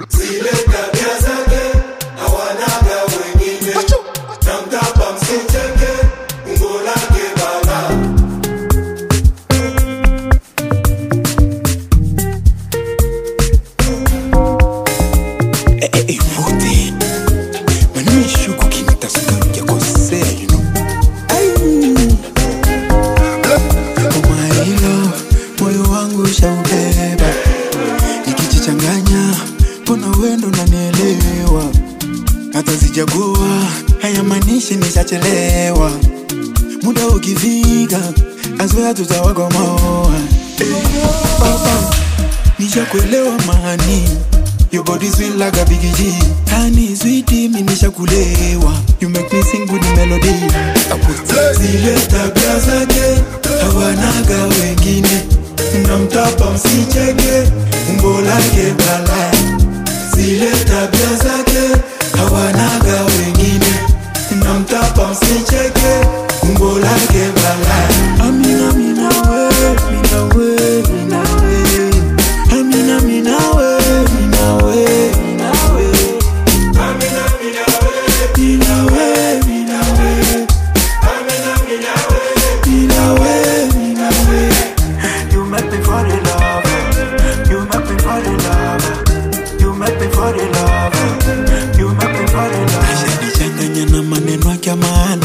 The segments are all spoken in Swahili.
Zile tabia zake hawanaga wengine. Namtapa msicheke, umbo lake bala. Vote. Mani shuku kinita suka kosea, you know. Oh my love, moyo wangu shaubeba. Nikijichanganya, kuna wendo unanielewa. Hata sijagua, hayamaanishi nishachelewa. Muda ukifika, I swear tutawagomoa. Nishakuelewa mahani, your body sweet like a Biggie G. Honey, sweetie, mi nishakulewa. You make me sing good melody. Zile tabia zake hawanaga wengine. Namtapa msicheke, umbo lake bala. Zile tabia zake hawanaga wengine. Namtapa msicheke, umbo lake bala. Amina, mina we, mina we, mina we. Amina, mina we, mina we, mina we. Amina, mina we, mina we, mina we. Amina, mina we, mina we, mina we. You make me fall in love. You make me fall in love. You make me fall in love. You make me fall in love. Ashanichanganya na maneno yake maana.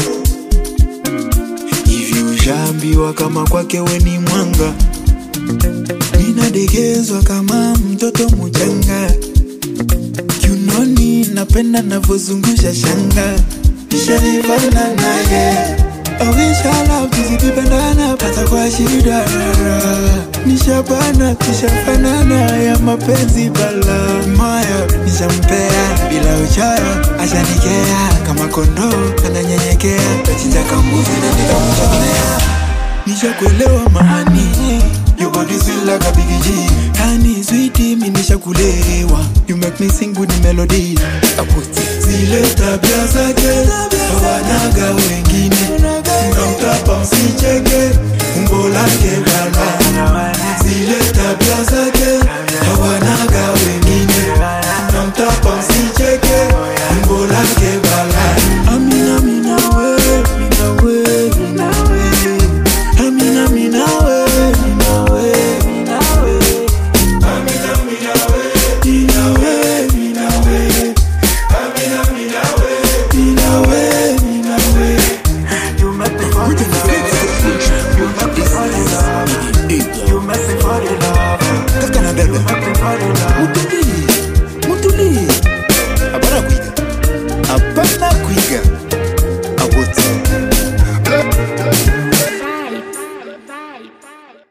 Hivi ushaambiwa kama kwake we ni mwanga. Ninadegezwa kama mtoto mchanga. Kiunoni napenda navozungusha shanga. Nishalivana naye. I wish I love tuzidipendana pata kwa shida. Nishabana tushafanana ya mapenzi bala. Moyo nishampea bila uchoyo. Ashanikea kama kondoo ananyenyekea. Tachinja kambuzi na nitamchomea. Nishakuelewa mahani, your body sweet like a Biggie G. Honey, sweetie, mi nishakulewa. You make me sing good melody.